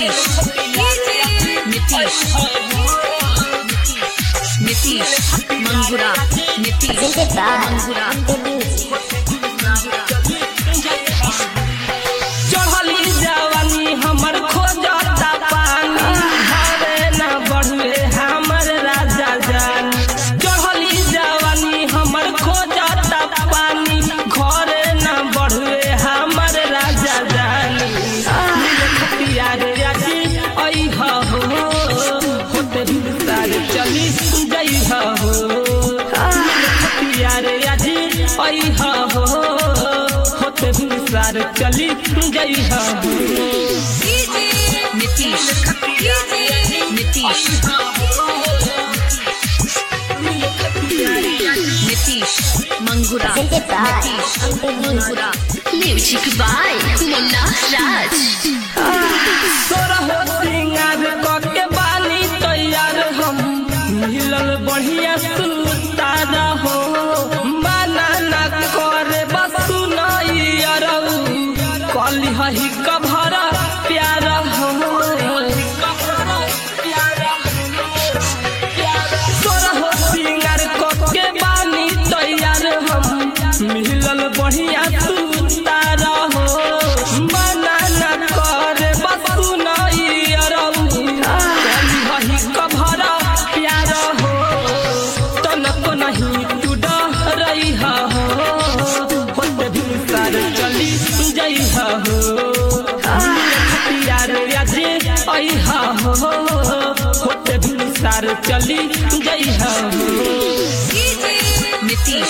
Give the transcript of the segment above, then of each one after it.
नीतीश मंगुरा चढ़ली जवानी हमर खोजता पानी घरे न बढ़े हमर राजा जानी। चढ़ली जवानी हमर खोजता पानी घरे न बढ़े हमर राजा जानी। खतिया रे राजी अइहा हो होते सार चली जइहा हो। खतिया रे राजी अइहा हो होते सार चली जइहा हो। Nitish Mangura music by Munna Raj. सोरहो सिंगार के बानी तैयार हम मिलल बढ़िया सुतारा हो। माना न करे बस सुनाइया कली हही कभर प्यार हो। सोरहो सिंगार के बानी तैयार हम मिलल बढ़िया सुतारा हो। माना न करे बस सुनाइया कली हही कभर प्यार हो। तनको नहीं तू डरइहा हो होते भी सार चली जइहा हो। खतिया रे राजे अइहा हो होते भी सार चली जइहा हो। नीतीश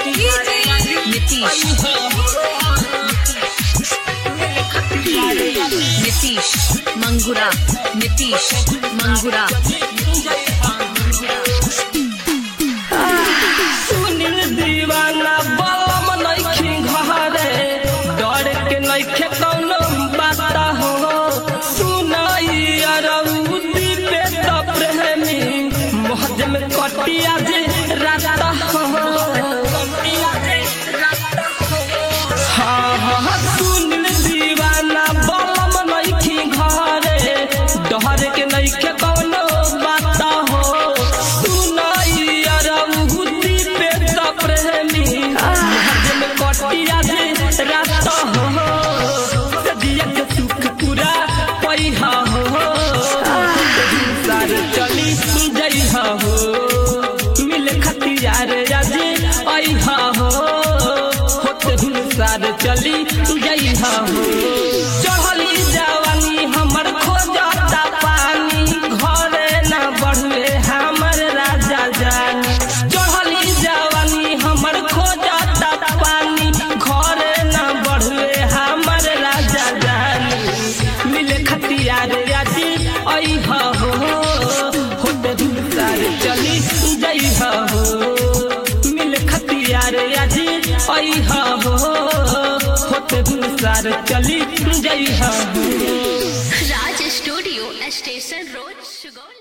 मंगुरा सुनील दीवाना बलम नइखी घरे डर के नइखे कौनो बात हो। सुनाइया रउदी पे तो प्रेमी मोहज में कटिया जे रात हो। हाँ सुनील दीवाना बलम नइखी घरे डर के नइखे कौनो बात हो। सुनाइया रउदी पे तो प्रेमी मोहज में कटिया जे रात हो। सदिया के सुख पूरा पैहा हो सार चली जइहा हो। मिले खतिया रे राजे अइहा हो होते सार चली जइहा हो। चढ़ली जवानी हमर खोजता पानी घरे न बढ़े हमर राजा जानी। चढ़ली जवानी हमर खोजता पानी घरे न बढ़े हमर राजा जानी। मिले खतिया रे राजी अइहा हो होते सार चली जइहा हो। मिले खतिया रे राजी अइहा हो होते सार चली जइहा हो। Raj studio station road Sugauli.